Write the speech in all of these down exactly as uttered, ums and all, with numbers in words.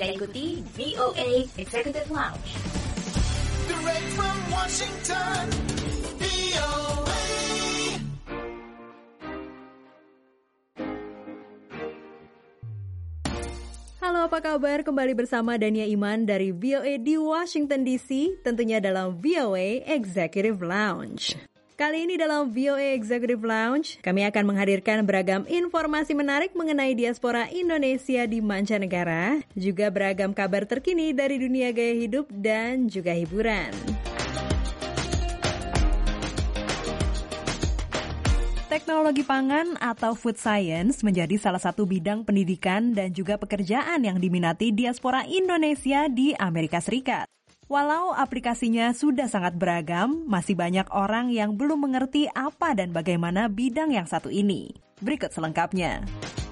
Anda ikuti V O A Executive Lounge. Direct from Washington, V O A. Halo, apa kabar? Kembali bersama Dania Iman dari V O A di Washington D C, tentunya dalam V O A Executive Lounge. Kali ini dalam V O A Executive Lounge, kami akan menghadirkan beragam informasi menarik mengenai diaspora Indonesia di mancanegara, juga beragam kabar terkini dari dunia gaya hidup dan juga hiburan. Teknologi pangan atau food science menjadi salah satu bidang pendidikan dan juga pekerjaan yang diminati diaspora Indonesia di Amerika Serikat. Walau aplikasinya sudah sangat beragam, masih banyak orang yang belum mengerti apa dan bagaimana bidang yang satu ini. Berikut selengkapnya.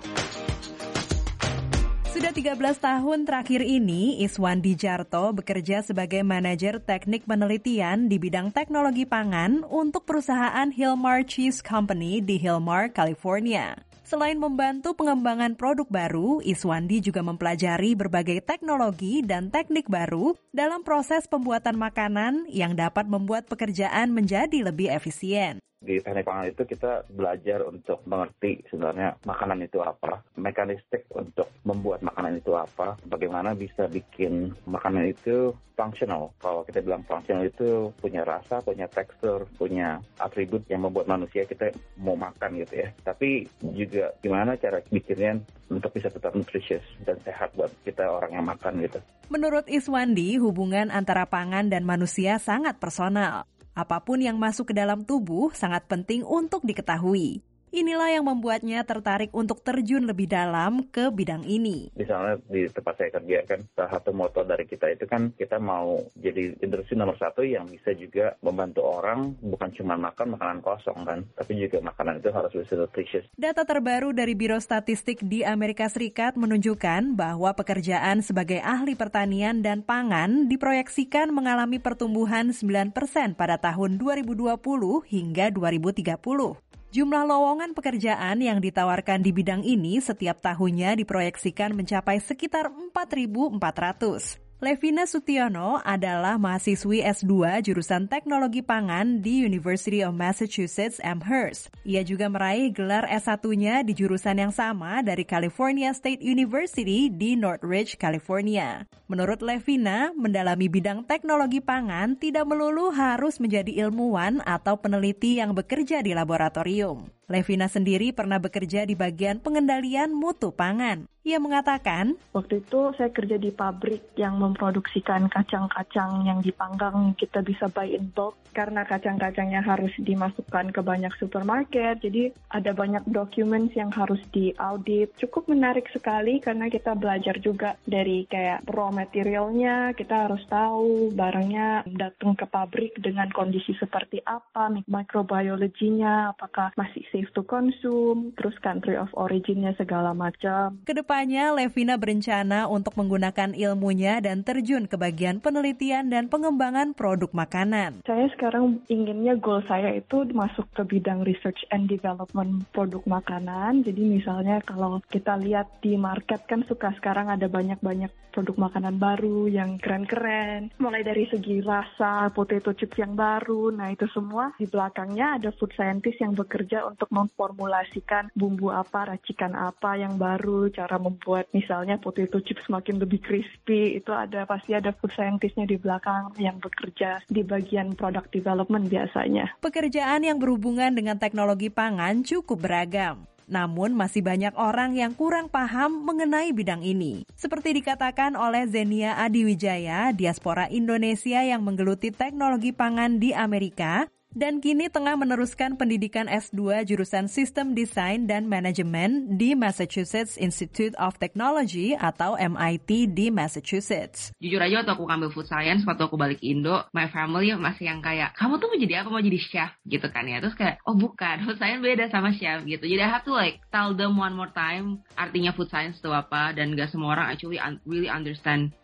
Sudah tiga belas tahun terakhir ini, Iswandi Jarto bekerja sebagai manajer teknik penelitian di bidang teknologi pangan untuk perusahaan Hillmar Cheese Company di Hillmar, California. Selain membantu pengembangan produk baru, Iswandi juga mempelajari berbagai teknologi dan teknik baru dalam proses pembuatan makanan yang dapat membuat pekerjaan menjadi lebih efisien. Di teknik pangan itu kita belajar untuk mengerti sebenarnya makanan itu apa, mekanistik untuk membuat makanan itu apa, bagaimana bisa bikin makanan itu functional. Kalau kita bilang functional itu punya rasa, punya tekstur, punya atribut yang membuat manusia kita mau makan gitu ya. Tapi juga gimana cara bikinnya untuk bisa tetap nutritious dan sehat buat kita orang yang makan gitu. Menurut Iswandi, hubungan antara pangan dan manusia sangat personal. Apapun yang masuk ke dalam tubuh sangat penting untuk diketahui. Inilah yang membuatnya tertarik untuk terjun lebih dalam ke bidang ini. Misalnya di tempat saya kerja kan, salah satu moto dari kita itu kan kita mau jadi industri nomor satu yang bisa juga membantu orang, bukan cuma makan makanan kosong kan, tapi juga makanan itu harus bisa nutritious. Data terbaru dari Biro Statistik di Amerika Serikat menunjukkan bahwa pekerjaan sebagai ahli pertanian dan pangan diproyeksikan mengalami pertumbuhan sembilan persen pada tahun dua ribu dua puluh hingga dua ribu tiga puluh. Jumlah lowongan pekerjaan yang ditawarkan di bidang ini setiap tahunnya diproyeksikan mencapai sekitar empat ribu empat ratus. Levina Sutiono adalah mahasiswi S dua jurusan Teknologi Pangan di University of Massachusetts Amherst. Ia juga meraih gelar S satu-nya di jurusan yang sama dari California State University di Northridge, California. Menurut Levina, mendalami bidang teknologi pangan tidak melulu harus menjadi ilmuwan atau peneliti yang bekerja di laboratorium. Levina sendiri pernah bekerja di bagian pengendalian mutu pangan. Ia mengatakan, waktu itu saya kerja di pabrik yang memproduksikan kacang-kacang yang dipanggang, kita bisa buy in bulk karena kacang-kacangnya harus dimasukkan ke banyak supermarket. Jadi ada banyak documents yang harus diaudit. Cukup menarik sekali karena kita belajar juga dari kayak raw materialnya, kita harus tahu barangnya datang ke pabrik dengan kondisi seperti apa, microbiology-nya, apakah masih safe to consume, terus country of origin-nya segala macam. Kedepannya, Levina berencana untuk menggunakan ilmunya dan terjun ke bagian penelitian dan pengembangan produk makanan. Saya sekarang inginnya goal saya itu masuk ke bidang research and development produk makanan. Jadi misalnya kalau kita lihat di market kan suka sekarang ada banyak-banyak produk makanan baru yang keren-keren. Mulai dari segi rasa, potato chips yang baru, nah itu semua di belakangnya ada food scientist yang bekerja untuk memformulasikan bumbu apa, racikan apa yang baru, cara membuat misalnya potato chips semakin lebih crispy, itu ada pasti ada food scientist-nya di belakang yang bekerja di bagian product development biasanya. Pekerjaan yang berhubungan dengan teknologi pangan cukup beragam. Namun masih banyak orang yang kurang paham mengenai bidang ini. Seperti dikatakan oleh Zenia Adiwijaya, diaspora Indonesia yang menggeluti teknologi pangan di Amerika, dan kini tengah meneruskan pendidikan S dua jurusan Sistem Desain dan Manajemen di Massachusetts Institute of Technology atau M I T di Massachusetts. Jujur aja waktu aku ngambil food science, waktu aku balik Indo, my family masih yang kayak, kamu tuh mau jadi apa? Mau jadi chef gitu kan ya. Terus kayak, oh bukan, food science beda sama chef gitu. Jadi I have to like tell them one more time artinya food science itu apa, dan gak semua orang actually un- really understand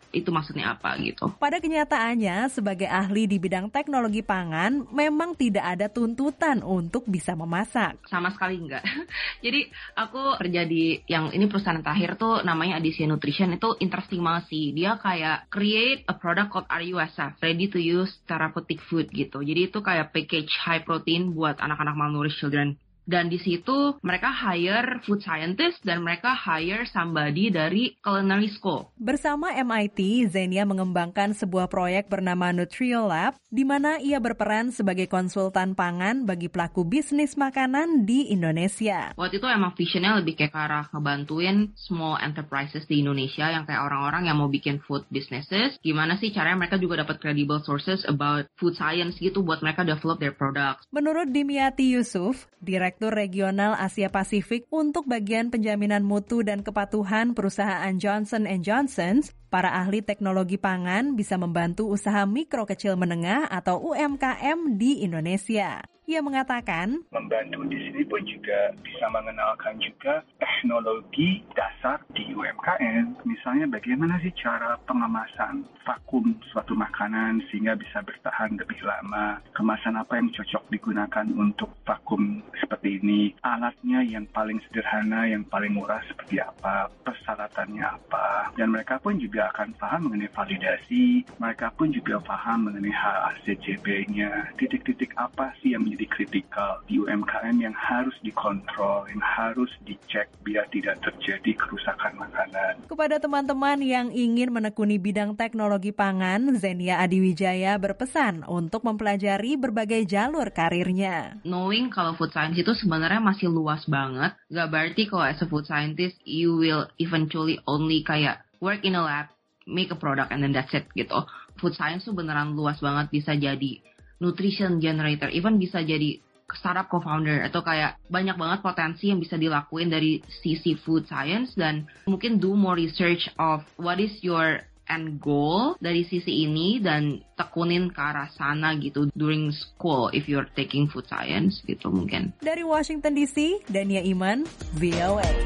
itu maksudnya apa gitu. Pada kenyataannya, sebagai ahli di bidang teknologi pangan, memang tidak ada tuntutan untuk bisa memasak. Sama sekali enggak. Jadi aku kerja di yang ini perusahaan terakhir tuh namanya Adisia Nutrition, itu interesting banget sih. Dia kayak create a product called R U S F, ready to use therapeutic food gitu. Jadi itu kayak package high protein buat anak-anak malnourished children. Dan di situ mereka hire food scientist dan mereka hire somebody dari culinary school. Bersama M I T, Zenia mengembangkan sebuah proyek bernama NutrioLab, di mana ia berperan sebagai konsultan pangan bagi pelaku bisnis makanan di Indonesia. Waktu itu emang visionnya lebih kayak ke arah ngebantuin small enterprises di Indonesia yang kayak orang-orang yang mau bikin food businesses. Gimana sih caranya mereka juga dapat credible sources about food science gitu buat mereka develop their products. Menurut Dimyati Yusuf, Direktur Regional Asia Pasifik untuk bagian penjaminan mutu dan kepatuhan perusahaan Johnson and Johnson, para ahli teknologi pangan bisa membantu usaha mikro kecil menengah atau U M K M di Indonesia. Ia mengatakan, membantu di sini pun juga bisa mengenalkan juga teknologi dasar di U M K M. Misalnya bagaimana sih cara pengemasan vakum suatu makanan sehingga bisa bertahan lebih lama. Kemasan apa yang cocok digunakan untuk vakum seperti ini. Alatnya yang paling sederhana, yang paling murah seperti apa. Persyaratannya apa. Dan mereka pun juga akan paham mengenai validasi. Mereka pun juga paham mengenai H A C C P-nya. Titik-titik apa sih yang menjadi kritikal di U M K M yang harus dikontrol, yang harus dicek biar tidak terjadi kerusakan makanan. Kepada teman-teman yang ingin menekuni bidang teknologi pangan, Zenia Adiwijaya berpesan untuk mempelajari berbagai jalur karirnya. Knowing kalau food science itu sebenarnya masih luas banget, gak berarti kalau as a food scientist you will eventually only kayak work in a lab, make a product and then that's it gitu. Food science tuh beneran luas banget, bisa jadi nutrition generator, even bisa jadi startup co-founder, atau kayak banyak banget potensi yang bisa dilakuin dari sisi food science, dan mungkin do more research of what is your end goal dari sisi ini dan tekunin ke arah sana gitu during school if you're taking food science gitu mungkin. Dari Washington D C, Dania Iman, V O A.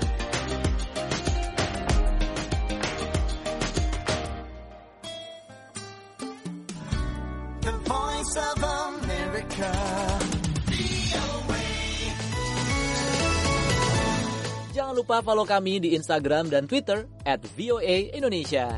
Of America. Jangan lupa follow kami di Instagram dan Twitter at V O A Indonesia.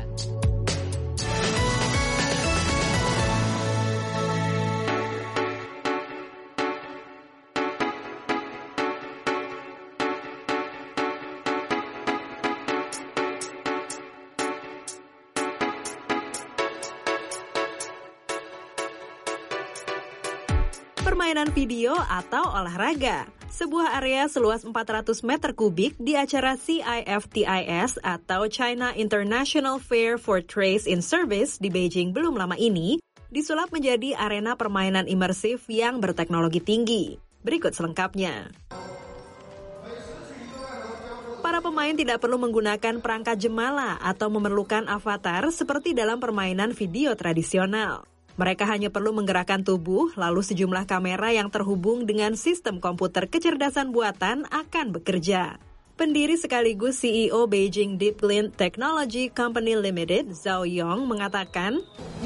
Permainan video atau olahraga. Sebuah area seluas empat ratus meter kubik di acara C I F T I S atau China International Fair for Trade in Service di Beijing belum lama ini disulap menjadi arena permainan imersif yang berteknologi tinggi. Berikut selengkapnya. Para pemain tidak perlu menggunakan perangkat jemala atau memerlukan avatar seperti dalam permainan video tradisional. Mereka hanya perlu menggerakkan tubuh, lalu sejumlah kamera yang terhubung dengan sistem komputer kecerdasan buatan akan bekerja. Pendiri sekaligus C E O Beijing Deep Learning Technology Company Limited, Zhao Yong, mengatakan,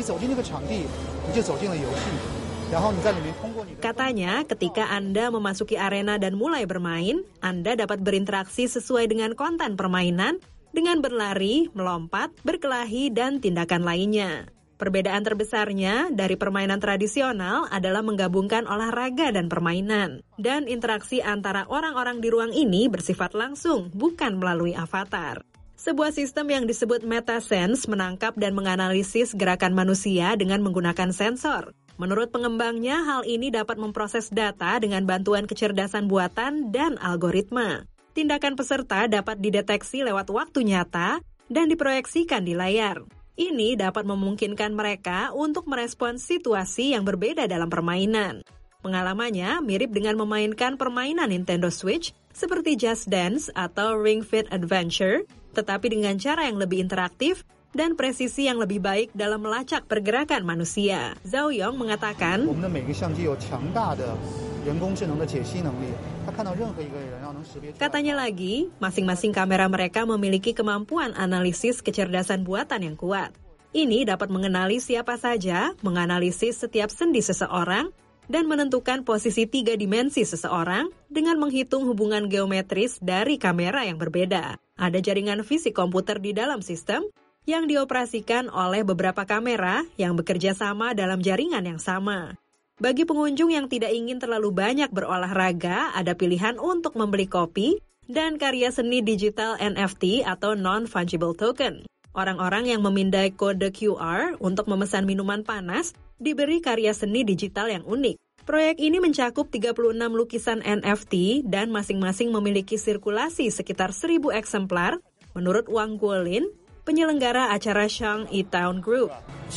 katanya, ketika Anda memasuki arena dan mulai bermain, Anda dapat berinteraksi sesuai dengan konten permainan, dengan berlari, melompat, berkelahi, dan tindakan lainnya. Perbedaan terbesarnya dari permainan tradisional adalah menggabungkan olahraga dan permainan. Dan interaksi antara orang-orang di ruang ini bersifat langsung, bukan melalui avatar. Sebuah sistem yang disebut MetaSense menangkap dan menganalisis gerakan manusia dengan menggunakan sensor. Menurut pengembangnya, hal ini dapat memproses data dengan bantuan kecerdasan buatan dan algoritma. Tindakan peserta dapat dideteksi lewat waktu nyata dan diproyeksikan di layar. Ini dapat memungkinkan mereka untuk merespons situasi yang berbeda dalam permainan. Pengalamannya mirip dengan memainkan permainan Nintendo Switch seperti Just Dance atau Ring Fit Adventure, tetapi dengan cara yang lebih interaktif dan presisi yang lebih baik dalam melacak pergerakan manusia. Zhao Yong mengatakan, Katanya lagi, masing-masing kamera mereka memiliki kemampuan analisis kecerdasan buatan yang kuat. Ini dapat mengenali siapa saja, menganalisis setiap sendi seseorang, dan menentukan posisi tiga dimensi seseorang dengan menghitung hubungan geometris dari kamera yang berbeda. Ada jaringan fisik komputer di dalam sistem yang dioperasikan oleh beberapa kamera yang bekerja sama dalam jaringan yang sama. Bagi pengunjung yang tidak ingin terlalu banyak berolahraga, ada pilihan untuk membeli kopi dan karya seni digital N F T atau non-fungible token. Orang-orang yang memindai kode Q R untuk memesan minuman panas diberi karya seni digital yang unik. Proyek ini mencakup tiga puluh enam lukisan N F T dan masing-masing memiliki sirkulasi sekitar seribu eksemplar, menurut Wang Guolin, penyelenggara acara Shang-Yi Town Group.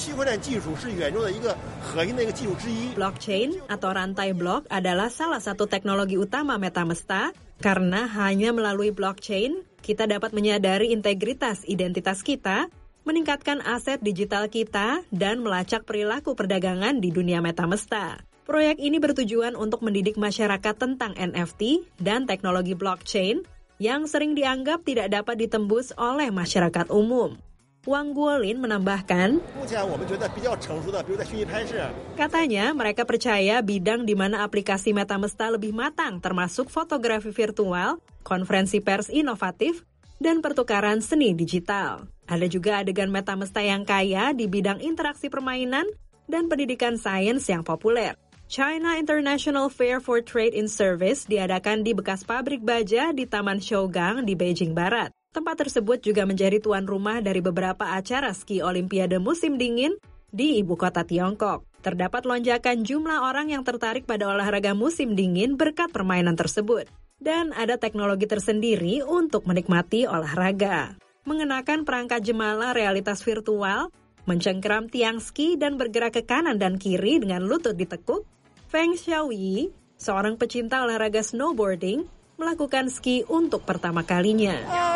Blockchain atau rantai blok adalah salah satu teknologi utama MetaMesta karena hanya melalui blockchain kita dapat menyadari integritas identitas kita, meningkatkan aset digital kita, dan melacak perilaku perdagangan di dunia MetaMesta. Proyek ini bertujuan untuk mendidik masyarakat tentang N F T dan teknologi blockchain yang sering dianggap tidak dapat ditembus oleh masyarakat umum. Wang Guolin menambahkan, katanya mereka percaya bidang di mana aplikasi MetaMesta lebih matang termasuk fotografi virtual, konferensi pers inovatif, dan pertukaran seni digital. Ada juga adegan MetaMesta yang kaya di bidang interaksi permainan dan pendidikan sains yang populer. China International Fair for Trade in Service diadakan di bekas pabrik baja di Taman Shougang di Beijing Barat. Tempat tersebut juga menjadi tuan rumah dari beberapa acara ski Olimpiade musim dingin di ibu kota Tiongkok. Terdapat lonjakan jumlah orang yang tertarik pada olahraga musim dingin berkat permainan tersebut. Dan ada teknologi tersendiri untuk menikmati olahraga. Mengenakan perangkat jemala realitas virtual, mencengkeram tiang ski dan bergerak ke kanan dan kiri dengan lutut ditekuk, Feng Xiaoyi, seorang pecinta olahraga snowboarding, melakukan ski untuk pertama kalinya.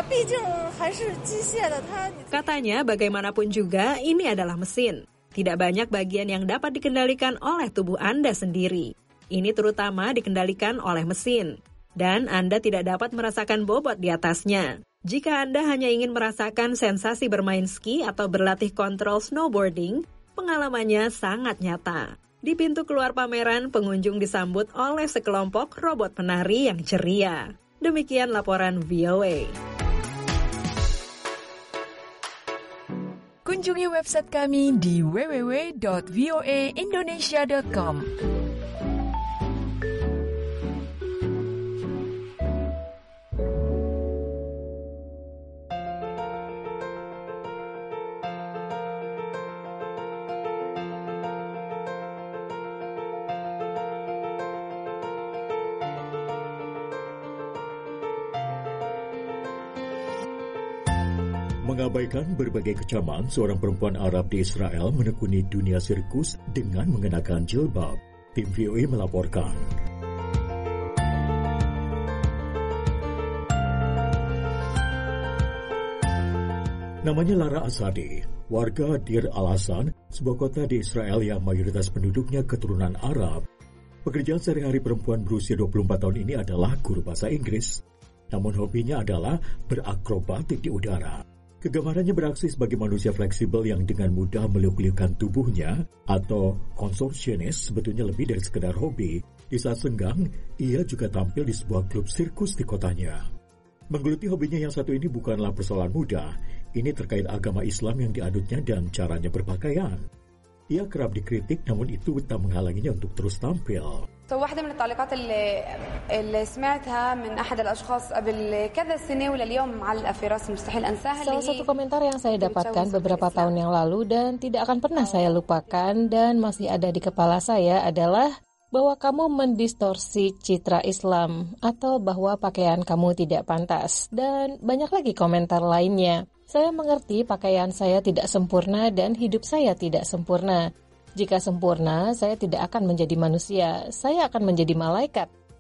Katanya, bagaimanapun juga, ini adalah mesin. Tidak banyak bagian yang dapat dikendalikan oleh tubuh Anda sendiri. Ini terutama dikendalikan oleh mesin. Dan Anda tidak dapat merasakan bobot di atasnya. Jika Anda hanya ingin merasakan sensasi bermain ski atau berlatih kontrol snowboarding, pengalamannya sangat nyata. Di pintu keluar pameran, pengunjung disambut oleh sekelompok robot penari yang ceria. Demikian laporan V O A. Kunjungi website kami di w w w dot voa indonesia dot com. Mengabaikan berbagai kecaman, seorang perempuan Arab di Israel menekuni dunia sirkus dengan mengenakan jilbab. Tim V O A melaporkan. Namanya Lara Asadi, warga Dir Al-Hasan, sebuah kota di Israel yang mayoritas penduduknya keturunan Arab. Pekerjaan sehari-hari perempuan berusia dua puluh empat tahun ini adalah guru bahasa Inggris. Namun hobinya adalah berakrobatik di udara. Kegemarannya beraksi sebagai manusia fleksibel yang dengan mudah meliuk-liukkan tubuhnya atau contortionist sebetulnya lebih dari sekedar hobi. Di saat senggang, ia juga tampil di sebuah klub sirkus di kotanya. Menggeluti hobinya yang satu ini bukanlah persoalan mudah. Ini terkait agama Islam yang dianutnya dan caranya berpakaian. Ia kerap dikritik, namun itu tak menghalanginya untuk terus tampil. واحدة من التعليقات اللي اللي سمعتها من أحد الأشخاص قبل كذا سنة ولليوم معلقة في راسي مستحيل أنساها. Salah satu komentar yang saya dapatkan beberapa tahun yang lalu dan tidak akan pernah saya lupakan dan masih ada di kepala saya adalah bahwa kamu mendistorsi citra Islam atau bahwa pakaian kamu tidak pantas dan banyak lagi komentar lainnya. Saya mengerti pakaian saya tidak sempurna dan hidup saya tidak sempurna. Jika sempurna, saya tidak akan menjadi manusia, saya akan menjadi malaikat.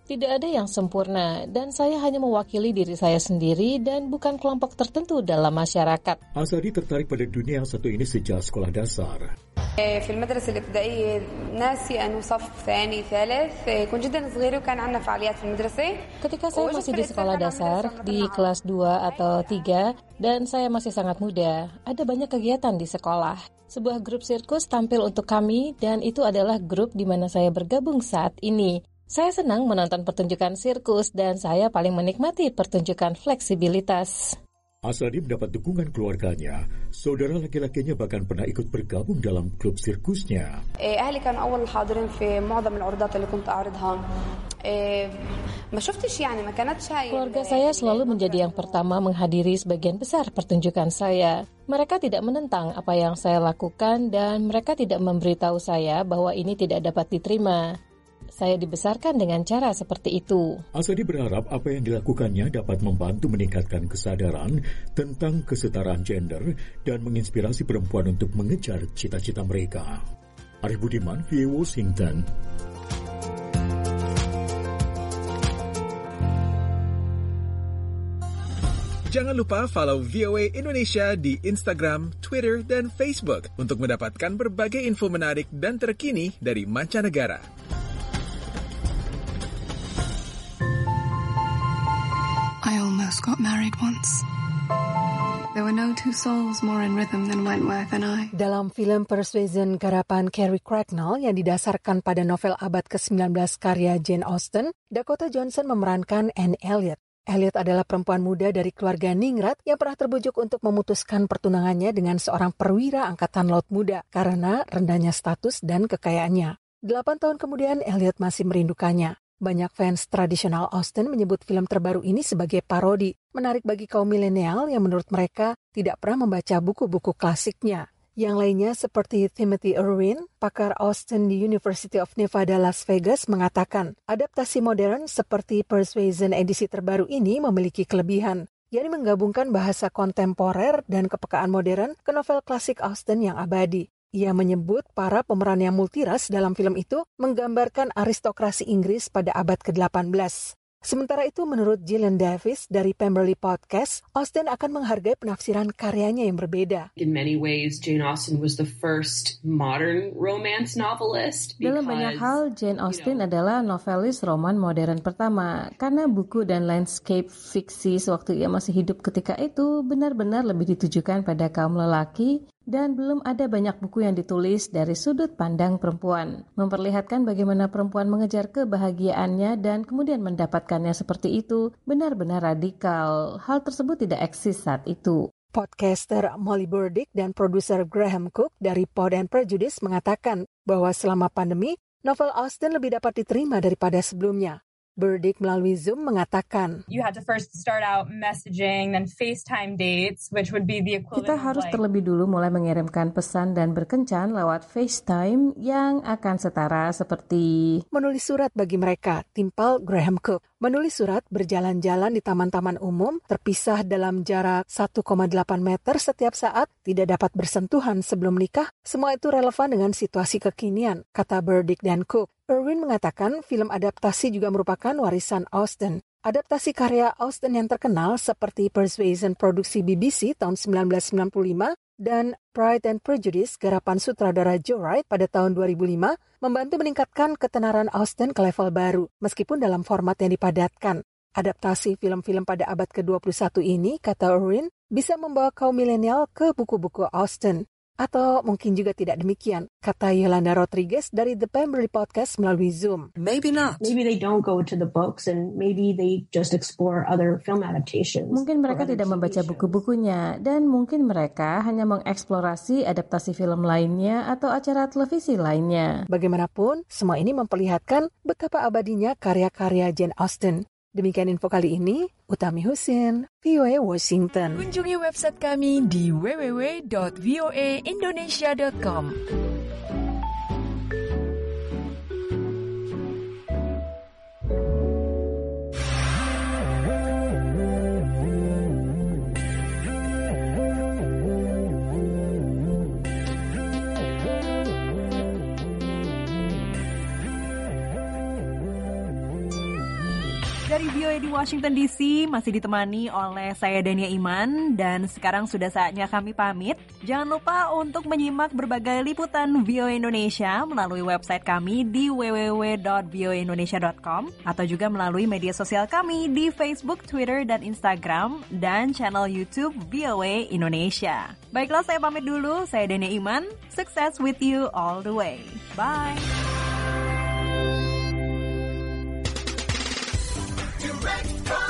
Tidak ada yang sempurna, dan saya hanya mewakili diri saya sendiri dan bukan kelompok tertentu dalam masyarakat. Asadi tertarik pada dunia yang satu ini sejak sekolah dasar. في المدرسة الابتدائية ناسي أنه صف ثاني ثالث كنت جدا صغيرة وكان عندنا فعاليات في المدرسة. Ketika saya masih di sekolah dasar, di kelas dua atau tiga, dan saya masih sangat muda, ada banyak kegiatan di sekolah. Sebuah grup sirkus tampil untuk kami, dan itu adalah grup di mana saya bergabung saat ini. Saya senang menonton pertunjukan sirkus dan saya paling menikmati pertunjukan fleksibilitas. Asadi mendapat dukungan keluarganya. Saudara laki-lakinya bahkan pernah ikut bergabung dalam klub sirkusnya. أهلي كانوا أول حاضرين في معظم العروضات اللي كنت أعرضها. ما شفتش يعني ما كانتش هاي. Keluarga saya selalu menjadi yang pertama menghadiri sebagian besar pertunjukan saya. Mereka tidak menentang apa yang saya lakukan dan mereka tidak memberitahu saya bahwa ini tidak dapat diterima. Saya dibesarkan dengan cara seperti itu. Asadi berharap apa yang dilakukannya dapat membantu meningkatkan kesadaran tentang kesetaraan gender dan menginspirasi perempuan untuk mengejar cita-cita mereka. Arif Budiman, V O A Washington. Jangan lupa follow V O A Indonesia di Instagram, Twitter, dan Facebook untuk mendapatkan berbagai info menarik dan terkini dari mancanegara. I almost got married once. There were no two souls more in rhythm than Wentworth and I. Dalam film Persuasion garapan Carrie Cracknell yang didasarkan pada novel abad kesembilan belas karya Jane Austen, Dakota Johnson memerankan Anne Elliot. Elliot adalah perempuan muda dari keluarga ningrat yang pernah terbujuk untuk memutuskan pertunangannya dengan seorang perwira angkatan laut muda karena rendahnya status dan kekayaannya. Delapan tahun kemudian, Elliot masih merindukannya. Banyak fans tradisional Austen menyebut film terbaru ini sebagai parodi, menarik bagi kaum milenial yang menurut mereka tidak pernah membaca buku-buku klasiknya. Yang lainnya seperti Timothy Irwin, pakar Austen di University of Nevada, Las Vegas, mengatakan adaptasi modern seperti Persuasion edisi terbaru ini memiliki kelebihan, yakni menggabungkan bahasa kontemporer dan kepekaan modern ke novel klasik Austen yang abadi. Ia menyebut para pemeran yang multiras dalam film itu menggambarkan aristokrasi Inggris pada abad ke-delapan belas. Sementara itu, menurut Gillian Davis dari Pemberley Podcast, Austen akan menghargai penafsiran karyanya yang berbeda. In many ways, Jane Austen was the first modern romance novelist. Because, dalam banyak hal, Jane Austen you know, adalah novelis roman modern pertama. Karena buku dan landscape fiksi sewaktu ia masih hidup ketika itu benar-benar lebih ditujukan pada kaum lelaki, dan belum ada banyak buku yang ditulis dari sudut pandang perempuan, memperlihatkan bagaimana perempuan mengejar kebahagiaannya dan kemudian mendapatkannya seperti itu benar-benar radikal. Hal tersebut tidak eksis saat itu. Podcaster Molly Burdick dan produser Graham Cook dari Pod and Prejudice mengatakan bahwa selama pandemi, novel Austen lebih dapat diterima daripada sebelumnya. Burdick melalui Zoom mengatakan, You had to first start out messaging, then FaceTime dates, which would be the equivalent. Kita harus like... terlebih dulu mulai mengirimkan pesan dan berkencan lewat FaceTime yang akan setara seperti menulis surat bagi mereka, timpal Graham Cook. Menulis surat berjalan-jalan di taman-taman umum, terpisah dalam jarak satu koma delapan meter setiap saat, tidak dapat bersentuhan sebelum nikah, semua itu relevan dengan situasi kekinian, kata Burdick dan Cook. Irwin mengatakan film adaptasi juga merupakan warisan Austen. Adaptasi karya Austen yang terkenal seperti Persuasion produksi B B C tahun sembilan belas sembilan puluh lima dan Pride and Prejudice garapan sutradara Joe Wright pada tahun dua ribu lima membantu meningkatkan ketenaran Austen ke level baru, meskipun dalam format yang dipadatkan. Adaptasi film-film pada abad ke dua puluh satu ini, kata Irwin, bisa membawa kaum milenial ke buku-buku Austen. Atau mungkin juga tidak demikian, kata Yolanda Rodriguez dari The Pemberley Podcast melalui Zoom. Maybe not. Maybe they don't go to the books and maybe they just explore other film adaptations. Mungkin mereka tidak membaca buku-bukunya dan mungkin mereka hanya mengeksplorasi adaptasi film lainnya atau acara televisi lainnya. Bagaimanapun, semua ini memperlihatkan betapa abadinya karya-karya Jane Austen. Demikian info kali ini, Utami Husin, V O A Washington. Kunjungi website kami di w w w dot v o a indonesia dot com. Dari V O A di Washington D C masih ditemani oleh saya Dania Iman dan sekarang sudah saatnya kami pamit. Jangan lupa untuk menyimak berbagai liputan V O A Indonesia melalui website kami di w w w dot v o a indonesia dot com atau juga melalui media sosial kami di Facebook, Twitter, dan Instagram dan channel YouTube V O A Indonesia. Baiklah, saya pamit dulu. Saya Dania Iman. Success with you all the way. Bye. Direct from